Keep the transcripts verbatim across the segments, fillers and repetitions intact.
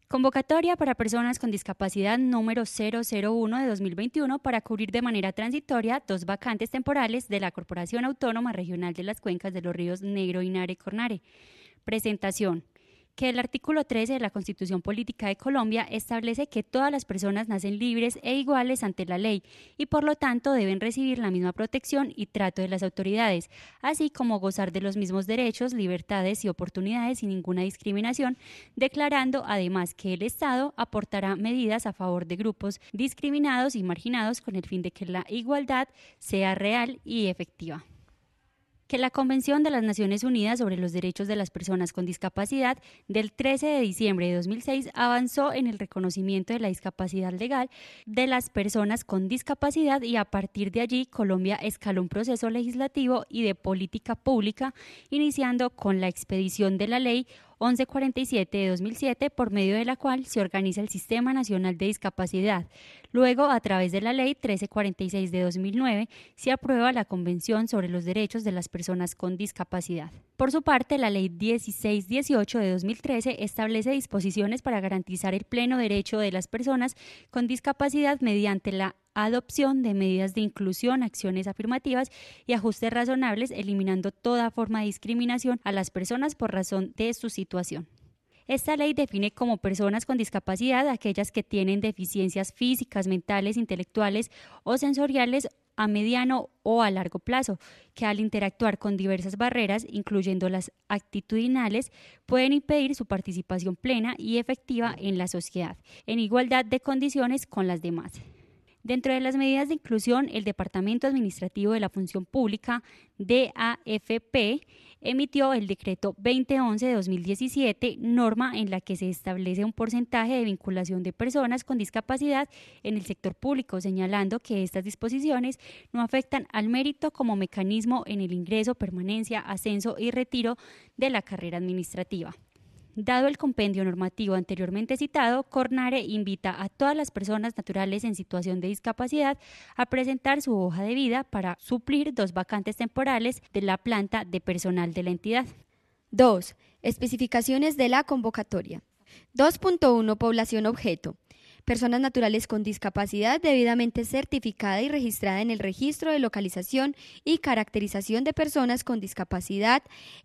Convocatoria para personas con discapacidad número cero cero uno de dos mil veintiuno para cubrir de manera transitoria dos vacantes temporales de la Corporación Autónoma Regional de las Cuencas de los Ríos Negro, Inare y Cornare. Presentación. Que el artículo trece de la Constitución Política de Colombia establece que todas las personas nacen libres e iguales ante la ley y por lo tanto deben recibir la misma protección y trato de las autoridades, así como gozar de los mismos derechos, libertades y oportunidades sin ninguna discriminación, declarando además que el Estado aportará medidas a favor de grupos discriminados y marginados con el fin de que la igualdad sea real y efectiva. Que la Convención de las Naciones Unidas sobre los Derechos de las Personas con Discapacidad del trece de diciembre de dos mil seis avanzó en el reconocimiento de la discapacidad legal de las personas con discapacidad y a partir de allí Colombia escaló un proceso legislativo y de política pública, iniciando con la expedición de la Ley once cuarenta y siete de dos mil siete, por medio de la cual se organiza el Sistema Nacional de Discapacidad. Luego, a través de la Ley trece cuarenta y seis de dos mil nueve, se aprueba la Convención sobre los Derechos de las Personas con Discapacidad. Por su parte, la Ley dieciséis dieciocho de dos mil trece establece disposiciones para garantizar el pleno derecho de las personas con discapacidad mediante la adopción de medidas de inclusión, acciones afirmativas y ajustes razonables, eliminando toda forma de discriminación a las personas por razón de su situación. Esta ley define como personas con discapacidad aquellas que tienen deficiencias físicas, mentales, intelectuales o sensoriales a mediano o a largo plazo, que al interactuar con diversas barreras, incluyendo las actitudinales, pueden impedir su participación plena y efectiva en la sociedad, en igualdad de condiciones con las demás. Dentro de las medidas de inclusión, el Departamento Administrativo de la Función Pública, D A F P, emitió el decreto veinte once de dos mil diecisiete, norma en la que se establece un porcentaje de vinculación de personas con discapacidad en el sector público, señalando que estas disposiciones no afectan al mérito como mecanismo en el ingreso, permanencia, ascenso y retiro de la carrera administrativa. Dado el compendio normativo anteriormente citado, Cornare invita a todas las personas naturales en situación de discapacidad a presentar su hoja de vida para suplir dos vacantes temporales de la planta de personal de la entidad. dos. Especificaciones de la convocatoria. dos punto uno. Población objeto. Personas naturales con discapacidad debidamente certificada y registrada en el Registro de Localización y Caracterización de Personas con Discapacidad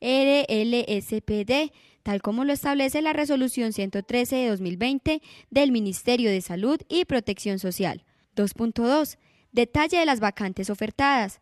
R L S P D, tal como lo establece la Resolución ciento trece de dos mil veinte del Ministerio de Salud y Protección Social. dos punto dos. Detalle de las vacantes ofertadas.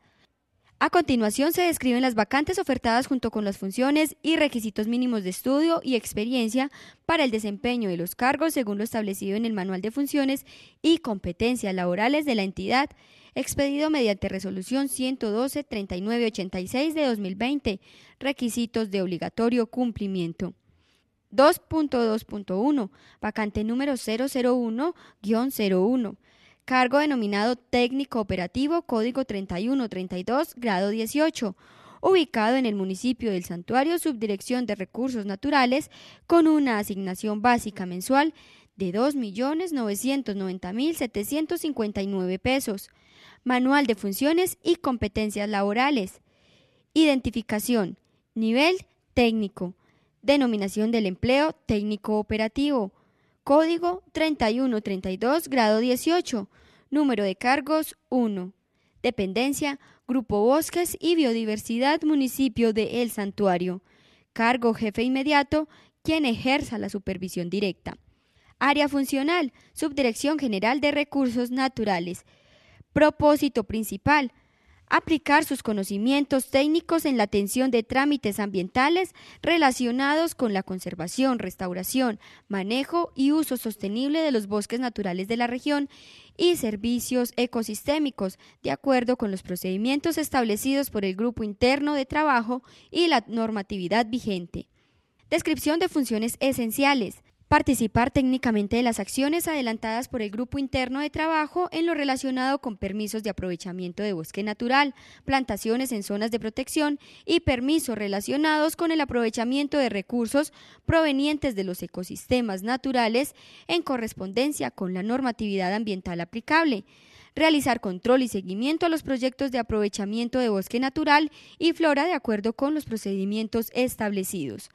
A continuación se describen las vacantes ofertadas junto con las funciones y requisitos mínimos de estudio y experiencia para el desempeño de los cargos según lo establecido en el Manual de Funciones y Competencias Laborales de la entidad, expedido mediante Resolución ciento doce de treinta y nueve ochenta y seis de dos mil veinte, requisitos de obligatorio cumplimiento. dos punto dos punto uno. Vacante número cero cero uno guión cero uno. Cargo denominado técnico operativo, código treinta y uno treinta y dos, grado dieciocho, ubicado en el municipio del Santuario, Subdirección de Recursos Naturales, con una asignación básica mensual de dos millones novecientos noventa mil setecientos cincuenta y nueve pesos. Manual de Funciones y Competencias Laborales. Identificación. Nivel técnico. Denominación del empleo técnico operativo. Código treinta y uno treinta y dos, grado dieciocho. Número de cargos uno. Dependencia, Grupo Bosques y Biodiversidad, Municipio de El Santuario. Cargo jefe inmediato, quien ejerza la supervisión directa. Área funcional, Subdirección General de Recursos Naturales. Propósito principal, aplicar sus conocimientos técnicos en la atención de trámites ambientales relacionados con la conservación, restauración, manejo y uso sostenible de los bosques naturales de la región y servicios ecosistémicos, de acuerdo con los procedimientos establecidos por el Grupo Interno de Trabajo y la normatividad vigente. Descripción de funciones esenciales. Participar técnicamente de las acciones adelantadas por el Grupo Interno de Trabajo en lo relacionado con permisos de aprovechamiento de bosque natural, plantaciones en zonas de protección y permisos relacionados con el aprovechamiento de recursos provenientes de los ecosistemas naturales en correspondencia con la normatividad ambiental aplicable. Realizar control y seguimiento a los proyectos de aprovechamiento de bosque natural y flora de acuerdo con los procedimientos establecidos.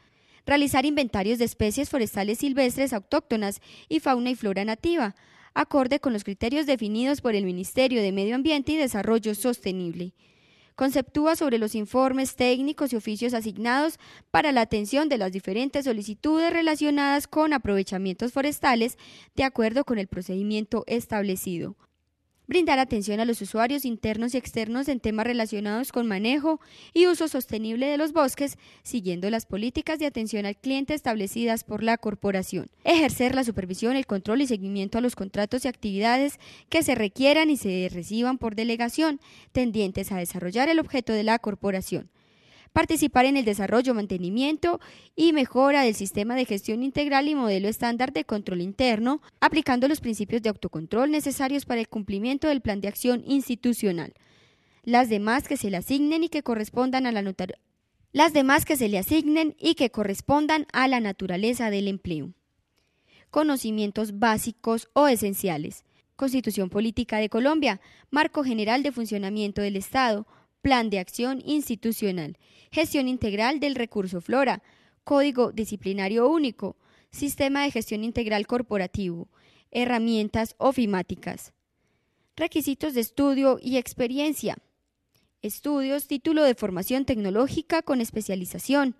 Realizar inventarios de especies forestales silvestres autóctonas y fauna y flora nativa, acorde con los criterios definidos por el Ministerio de Medio Ambiente y Desarrollo Sostenible. Conceptúa sobre los informes técnicos y oficios asignados para la atención de las diferentes solicitudes relacionadas con aprovechamientos forestales de acuerdo con el procedimiento establecido. Brindar atención a los usuarios internos y externos en temas relacionados con manejo y uso sostenible de los bosques, siguiendo las políticas de atención al cliente establecidas por la corporación. Ejercer la supervisión, el control y seguimiento a los contratos y actividades que se requieran y se reciban por delegación, tendientes a desarrollar el objeto de la corporación. Participar en el desarrollo, mantenimiento y mejora del sistema de gestión integral y modelo estándar de control interno, aplicando los principios de autocontrol necesarios para el cumplimiento del plan de acción institucional. Las demás que se le asignen y que correspondan a la notar- Las demás que se le asignen y que correspondan a la naturaleza del empleo. Conocimientos básicos o esenciales. Constitución Política de Colombia, Marco General de Funcionamiento del Estado, Plan de Acción Institucional, Gestión Integral del Recurso Flora, Código Disciplinario Único, Sistema de Gestión Integral Corporativo, Herramientas ofimáticas. Requisitos de estudio y experiencia. Estudios, título de formación tecnológica con especialización.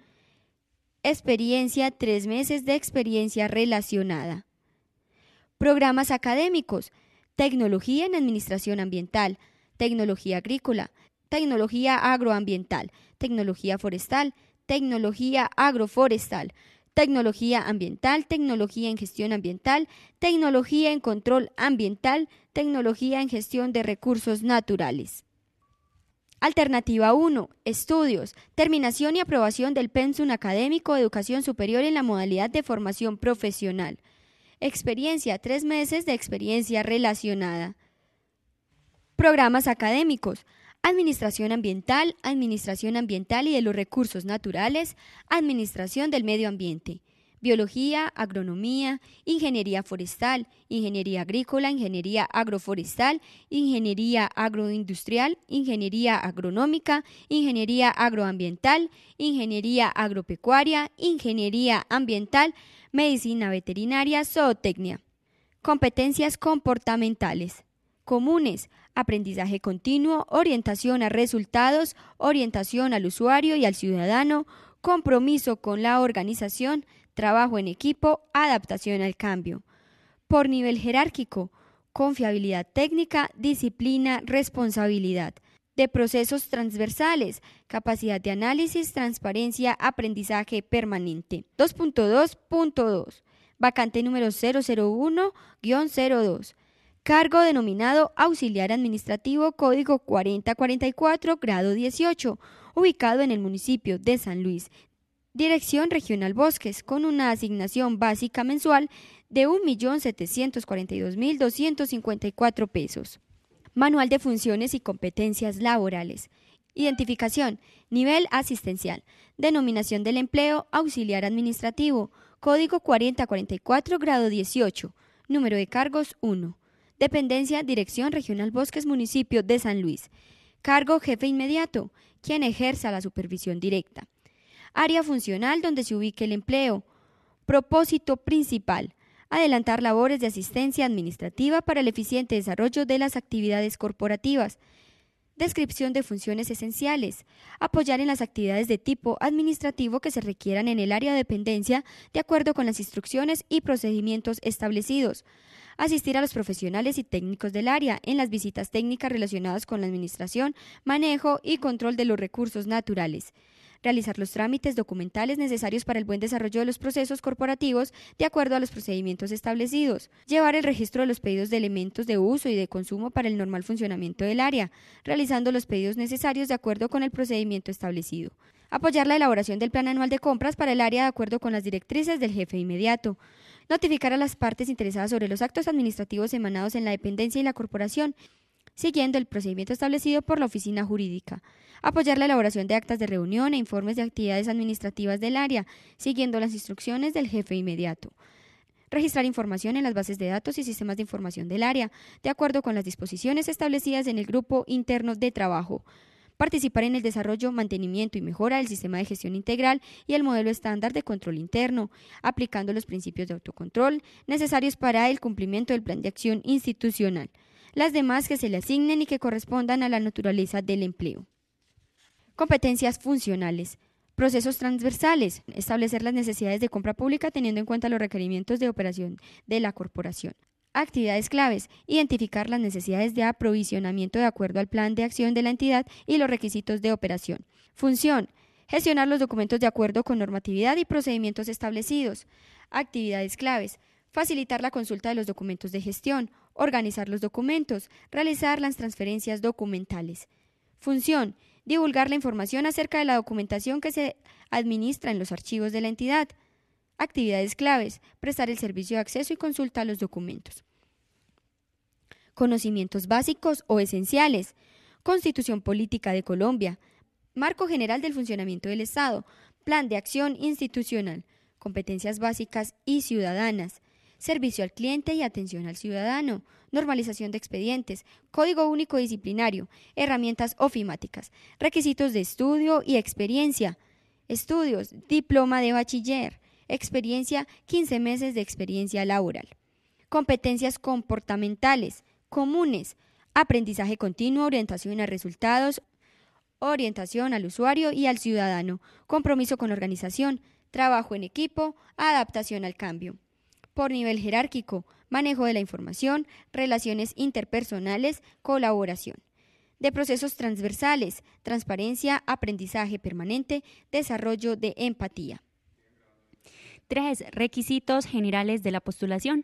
Experiencia, tres meses de experiencia relacionada. Programas académicos. Tecnología en Administración Ambiental, Tecnología Agrícola, Tecnología agroambiental, tecnología forestal, tecnología agroforestal, tecnología ambiental, tecnología en gestión ambiental, tecnología en control ambiental, tecnología en gestión de recursos naturales. Alternativa uno. Estudios, terminación y aprobación del pensum académico de educación superior en la modalidad de formación profesional. Experiencia, tres meses de experiencia relacionada. Programas académicos. Administración ambiental, administración ambiental y de los recursos naturales, administración del medio ambiente, biología, agronomía, ingeniería forestal, ingeniería agrícola, ingeniería agroforestal, ingeniería agroindustrial, ingeniería agronómica, ingeniería agroambiental, ingeniería agropecuaria, ingeniería ambiental, medicina veterinaria, zootecnia. Competencias comportamentales. Comunes, aprendizaje continuo, orientación a resultados, orientación al usuario y al ciudadano, compromiso con la organización, trabajo en equipo, adaptación al cambio. Por nivel jerárquico, confiabilidad técnica, disciplina, responsabilidad. De procesos transversales, capacidad de análisis, transparencia, aprendizaje permanente. dos punto dos punto dos. Vacante número cero cero uno guión cero dos. Cargo denominado auxiliar administrativo, código cuarenta cuarenta y cuatro, grado dieciocho, ubicado en el municipio de San Luis. Dirección Regional Bosques, con una asignación básica mensual de un millón setecientos cuarenta y dos mil doscientos cincuenta y cuatro pesos. Manual de funciones y competencias laborales. Identificación, nivel asistencial. Denominación del empleo, auxiliar administrativo, código cuarenta cuarenta y cuatro, grado dieciocho. Número de cargos uno. Dependencia, Dirección Regional Bosques, municipio de San Luis. Cargo, jefe inmediato, quien ejerza la supervisión directa. Área funcional donde se ubique el empleo. Propósito principal, adelantar labores de asistencia administrativa para el eficiente desarrollo de las actividades corporativas. Descripción de funciones esenciales, apoyar en las actividades de tipo administrativo que se requieran en el área de dependencia de acuerdo con las instrucciones y procedimientos establecidos. Asistir a los profesionales y técnicos del área en las visitas técnicas relacionadas con la administración, manejo y control de los recursos naturales. Realizar los trámites documentales necesarios para el buen desarrollo de los procesos corporativos de acuerdo a los procedimientos establecidos. Llevar el registro de los pedidos de elementos de uso y de consumo para el normal funcionamiento del área, realizando los pedidos necesarios de acuerdo con el procedimiento establecido. Apoyar la elaboración del plan anual de compras para el área de acuerdo con las directrices del jefe inmediato. Notificar a las partes interesadas sobre los actos administrativos emanados en la dependencia y la corporación, siguiendo el procedimiento establecido por la oficina jurídica. Apoyar la elaboración de actas de reunión e informes de actividades administrativas del área, siguiendo las instrucciones del jefe inmediato. Registrar información en las bases de datos y sistemas de información del área, de acuerdo con las disposiciones establecidas en el grupo interno de trabajo. Participar en el desarrollo, mantenimiento y mejora del sistema de gestión integral y el modelo estándar de control interno, aplicando los principios de autocontrol necesarios para el cumplimiento del plan de acción institucional, las demás que se le asignen y que correspondan a la naturaleza del empleo. Competencias funcionales. Procesos transversales. Establecer las necesidades de compra pública teniendo en cuenta los requerimientos de operación de la corporación. Actividades claves. Identificar las necesidades de aprovisionamiento de acuerdo al plan de acción de la entidad y los requisitos de operación. Función. Gestionar los documentos de acuerdo con normatividad y procedimientos establecidos. Actividades claves. Facilitar la consulta de los documentos de gestión. Organizar los documentos. Realizar las transferencias documentales. Función. Divulgar la información acerca de la documentación que se administra en los archivos de la entidad. Actividades claves. Prestar el servicio de acceso y consulta a los documentos. Conocimientos básicos o esenciales. Constitución Política de Colombia. Marco General del Funcionamiento del Estado. Plan de Acción Institucional. Competencias básicas y ciudadanas. Servicio al cliente y atención al ciudadano. Normalización de expedientes. Código único disciplinario. Herramientas ofimáticas. Requisitos de estudio y experiencia. Estudios. Diploma de bachiller. Experiencia, quince meses de experiencia laboral. Competencias comportamentales, comunes, aprendizaje continuo, orientación a resultados, orientación al usuario y al ciudadano, compromiso con la organización, trabajo en equipo, adaptación al cambio. Por nivel jerárquico, manejo de la información, relaciones interpersonales, colaboración. De procesos transversales, transparencia, aprendizaje permanente, desarrollo de empatía. tres. Requisitos generales de la postulación.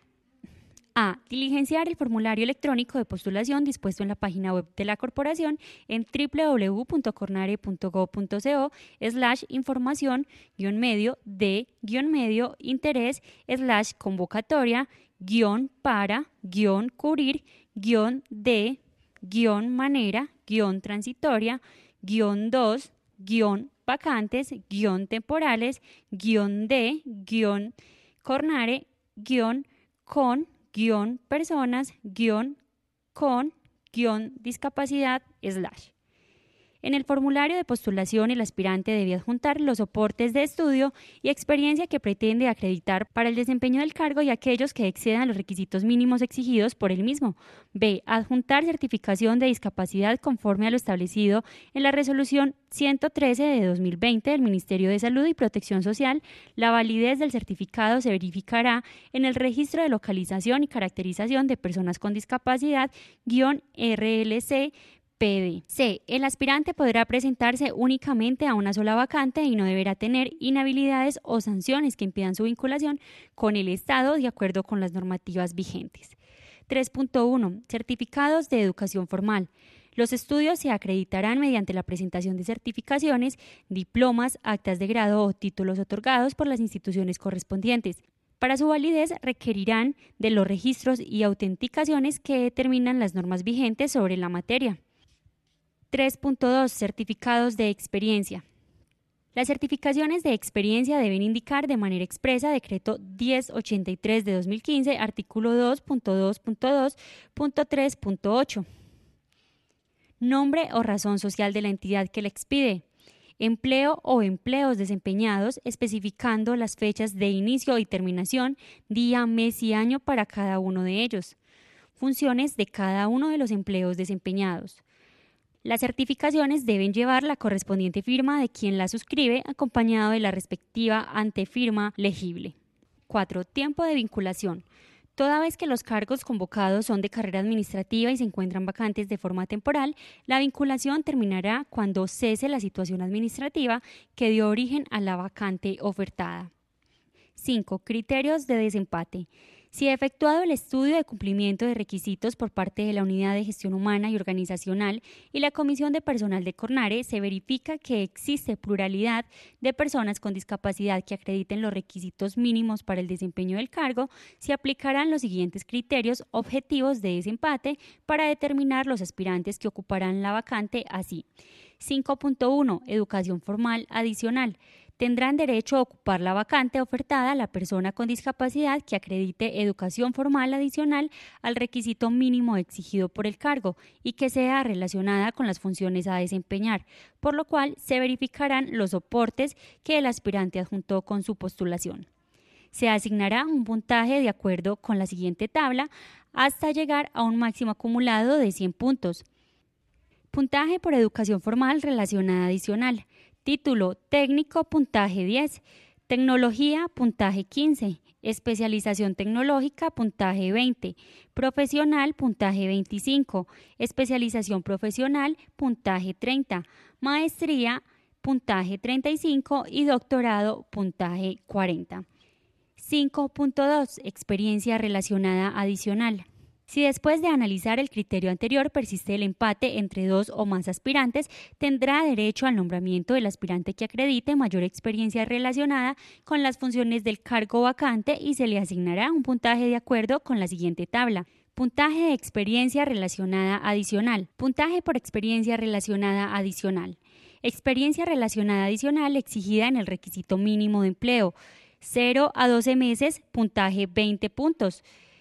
A. Diligenciar el formulario electrónico de postulación dispuesto en la página web de la corporación en w w w punto cornare punto gob punto co slash información guión medio de guión medio interés slash convocatoria guión para guión cubrir guión de guión manera guión transitoria guión dos guión vacantes, guión temporales, guión de, guión cornare, guión con, guión personas, guión con, guión discapacidad, slash. En el formulario de postulación, el aspirante debe adjuntar los soportes de estudio y experiencia que pretende acreditar para el desempeño del cargo y aquellos que excedan los requisitos mínimos exigidos por el mismo. B. Adjuntar certificación de discapacidad conforme a lo establecido en la Resolución ciento trece de dos mil veinte del Ministerio de Salud y Protección Social. La validez del certificado se verificará en el Registro de Localización y Caracterización de Personas con Discapacidad, guión R L C, P D. C. El aspirante podrá presentarse únicamente a una sola vacante y no deberá tener inhabilidades o sanciones que impidan su vinculación con el Estado de acuerdo con las normativas vigentes. tres punto uno. Certificados de educación formal. Los estudios se acreditarán mediante la presentación de certificaciones, diplomas, actas de grado o títulos otorgados por las instituciones correspondientes. Para su validez requerirán de los registros y autenticaciones que determinan las normas vigentes sobre la materia. tres punto dos. Certificados de experiencia. Las certificaciones de experiencia deben indicar de manera expresa Decreto diez ochenta y tres de dos mil quince, artículo dos punto dos punto dos punto tres punto ocho. Nombre o razón social de la entidad que la expide. Empleo o empleos desempeñados, especificando las fechas de inicio y terminación, día, mes y año para cada uno de ellos. Funciones de cada uno de los empleos desempeñados. Las certificaciones deben llevar la correspondiente firma de quien la suscribe, acompañado de la respectiva antefirma legible. cuatro. Tiempo de vinculación. Toda vez que los cargos convocados son de carrera administrativa y se encuentran vacantes de forma temporal, la vinculación terminará cuando cese la situación administrativa que dio origen a la vacante ofertada. cinco. Criterios de desempate. Si efectuado el estudio de cumplimiento de requisitos por parte de la Unidad de Gestión Humana y Organizacional y la Comisión de Personal de Cornare, se verifica que existe pluralidad de personas con discapacidad que acrediten los requisitos mínimos para el desempeño del cargo, se aplicarán los siguientes criterios objetivos de desempate para determinar los aspirantes que ocuparán la vacante así. cinco punto uno. Educación formal adicional. Tendrán derecho a ocupar la vacante ofertada a la persona con discapacidad que acredite educación formal adicional al requisito mínimo exigido por el cargo y que sea relacionada con las funciones a desempeñar, por lo cual se verificarán los soportes que el aspirante adjuntó con su postulación. Se asignará un puntaje de acuerdo con la siguiente tabla hasta llegar a un máximo acumulado de cien puntos. Puntaje por educación formal relacionada adicional. Título técnico, puntaje diez. Tecnología, puntaje quince. Especialización tecnológica, puntaje veinte. Profesional, puntaje veinticinco. Especialización profesional, puntaje treinta. Maestría, puntaje treinta y cinco y doctorado, puntaje cuarenta. cinco punto dos. Experiencia relacionada adicional. Si después de analizar el criterio anterior persiste el empate entre dos o más aspirantes, tendrá derecho al nombramiento del aspirante que acredite mayor experiencia relacionada con las funciones del cargo vacante y se le asignará un puntaje de acuerdo con la siguiente tabla. Puntaje de experiencia relacionada adicional. Puntaje por experiencia relacionada adicional. Experiencia relacionada adicional exigida en el requisito mínimo de empleo. cero a doce meses, puntaje veinte puntos.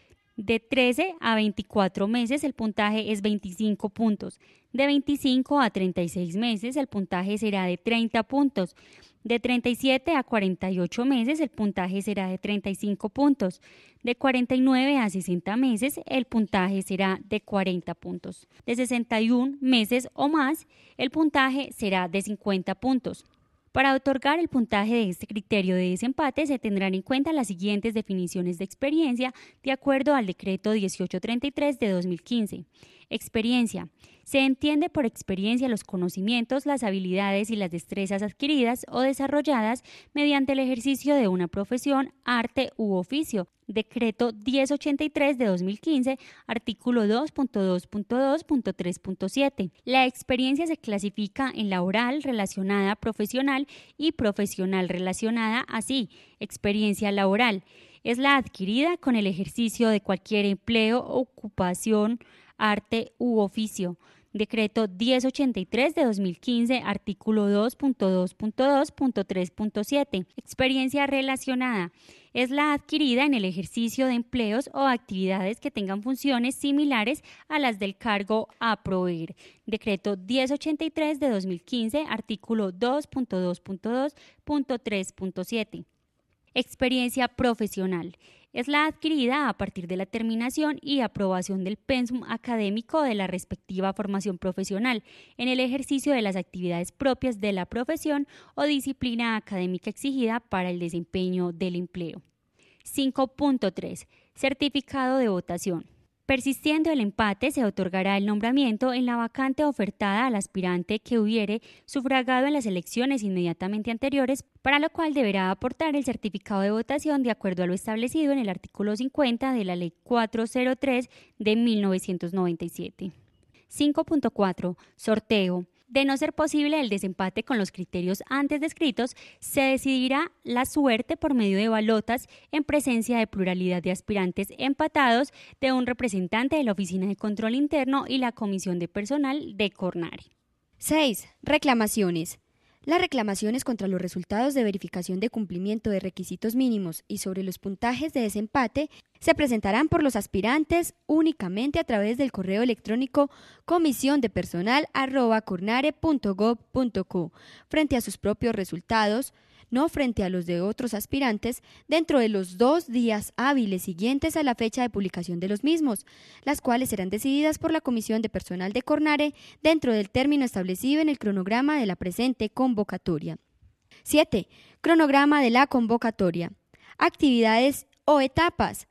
De trece a veinticuatro meses el puntaje es veinticinco puntos. De veinticinco a treinta y seis meses el puntaje será de treinta puntos. De treinta y siete a cuarenta y ocho meses el puntaje será de treinta y cinco puntos. De cuarenta y nueve a sesenta meses el puntaje será de cuarenta puntos. De sesenta y uno meses o más el puntaje será de cincuenta puntos. Para otorgar el puntaje de este criterio de desempate se tendrán en cuenta las siguientes definiciones de experiencia de acuerdo al decreto dieciocho treinta y tres de dos mil quince. Experiencia. Se entiende por experiencia los conocimientos, las habilidades y las destrezas adquiridas o desarrolladas mediante el ejercicio de una profesión, arte u oficio. Decreto diez ochenta y tres de dos mil quince, artículo dos punto dos punto dos punto tres punto siete. La experiencia se clasifica en laboral relacionada profesional y profesional relacionada así. Experiencia laboral es la adquirida con el ejercicio de cualquier empleo, ocupación, arte u oficio. Decreto diez ochenta y tres de dos mil quince, artículo dos punto dos punto dos punto tres punto siete. Experiencia relacionada es la adquirida en el ejercicio de empleos o actividades que tengan funciones similares a las del cargo a proveer. Decreto diez ochenta y tres de dos mil quince, artículo dos punto dos punto dos punto tres punto siete. Experiencia profesional es la adquirida a partir de la terminación y aprobación del pensum académico de la respectiva formación profesional en el ejercicio de las actividades propias de la profesión o disciplina académica exigida para el desempeño del empleo. cinco punto tres. Certificado de votación. Persistiendo el empate, se otorgará el nombramiento en la vacante ofertada al aspirante que hubiere sufragado en las elecciones inmediatamente anteriores, para lo cual deberá aportar el certificado de votación de acuerdo a lo establecido en el artículo cincuenta de la Ley cuatrocientos tres de mil novecientos noventa y siete. cinco punto cuatro. Sorteo. De no ser posible el desempate con los criterios antes descritos, se decidirá la suerte por medio de balotas en presencia de pluralidad de aspirantes empatados de un representante de la Oficina de Control Interno y la Comisión de Personal de Cornare. seis. Reclamaciones. Las reclamaciones contra los resultados de verificación de cumplimiento de requisitos mínimos y sobre los puntajes de desempate se presentarán por los aspirantes únicamente a través del correo electrónico comisión de personal arroba cornare punto gob punto co frente a sus propios resultados, no frente a los de otros aspirantes, dentro de los dos días hábiles siguientes a la fecha de publicación de los mismos, las cuales serán decididas por la Comisión de Personal de Cornare dentro del término establecido en el cronograma de la presente convocatoria. siete. Cronograma de la convocatoria. Actividades o etapas.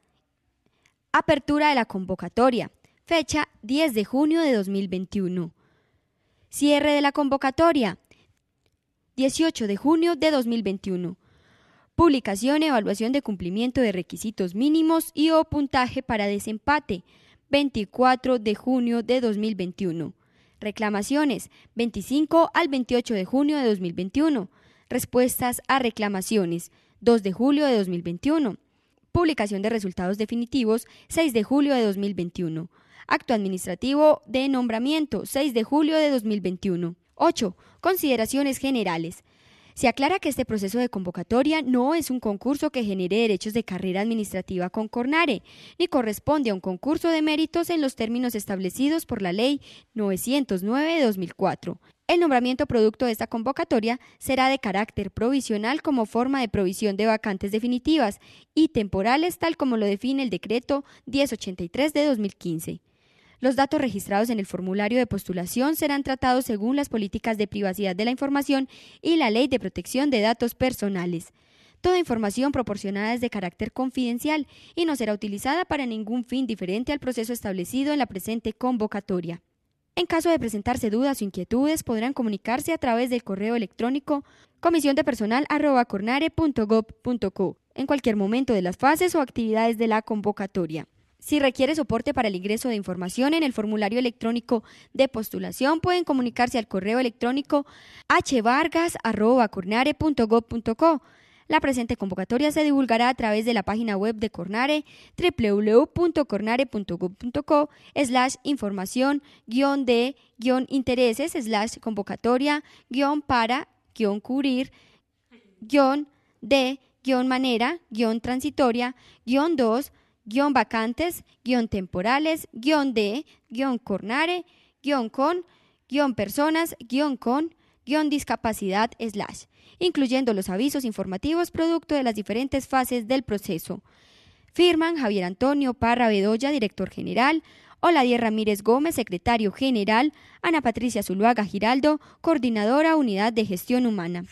Apertura de la convocatoria. Fecha diez de junio de dos mil veintiuno. Cierre de la convocatoria. dieciocho de junio de dos mil veintiuno. Publicación y evaluación de cumplimiento de requisitos mínimos y o puntaje para desempate. veinticuatro de junio de dos mil veintiuno. Reclamaciones. veinticinco al veintiocho de junio de dos mil veintiuno. Respuestas a reclamaciones. dos de julio de dos mil veintiuno. Publicación de resultados definitivos. seis de julio de dos mil veintiuno. Acto administrativo de nombramiento. seis de julio de dos mil veintiuno. ocho. Consideraciones generales. Se aclara que este proceso de convocatoria no es un concurso que genere derechos de carrera administrativa con Cornare, ni corresponde a un concurso de méritos en los términos establecidos por la Ley novecientos nueve de dos mil cuatro. El nombramiento producto de esta convocatoria será de carácter provisional como forma de provisión de vacantes definitivas y temporales, tal como lo define el Decreto mil ochenta y tres de dos mil quince. Los datos registrados en el formulario de postulación serán tratados según las políticas de privacidad de la información y la Ley de Protección de Datos Personales. Toda información proporcionada es de carácter confidencial y no será utilizada para ningún fin diferente al proceso establecido en la presente convocatoria. En caso de presentarse dudas o inquietudes, podrán comunicarse a través del correo electrónico comisión de personal arroba cornare punto gob punto co en cualquier momento de las fases o actividades de la convocatoria. Si requiere soporte para el ingreso de información en el formulario electrónico de postulación, pueden comunicarse al correo electrónico h vargas arroba cornare punto gob punto co. La presente convocatoria se divulgará a través de la página web de Cornare, doble u doble u doble u punto cornare punto gob punto co, slash información, guión de, guión intereses, slash convocatoria, guión para, guión cubrir, guión de, guión manera, guión transitoria, guión dos, guión vacantes, guión temporales, guión de, guión Cornare, guión con, guión personas, guión con, guión discapacidad, slash, incluyendo los avisos informativos producto de las diferentes fases del proceso. Firman Javier Antonio Parra Bedoya, director general, Oladier Ramírez Gómez, secretario general, Ana Patricia Zuluaga Giraldo, coordinadora Unidad de Gestión Humana.